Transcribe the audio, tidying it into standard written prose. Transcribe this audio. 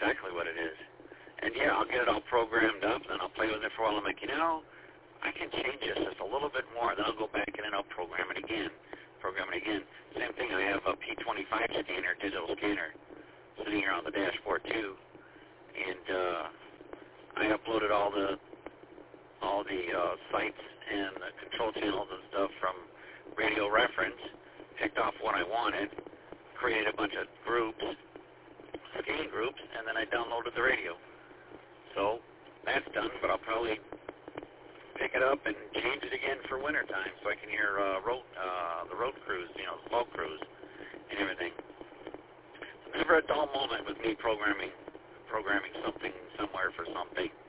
exactly what it is. And yeah, I'll get it all programmed up, then I'll play with it for a while. I'm like, I can change this just a little bit more. Then I'll go back and then I'll program it again. Same thing, I have a P25 scanner, digital scanner, sitting here on the dashboard too. And I uploaded all the sites and the control channels and stuff from Radio Reference, picked off what I wanted, created a bunch of groups, scan groups, and then I downloaded the radio. So that's done, but I'll probably pick it up and change it again for wintertime so I can hear the road crews, slow crews and everything. Never a dull moment with me programming something somewhere for something.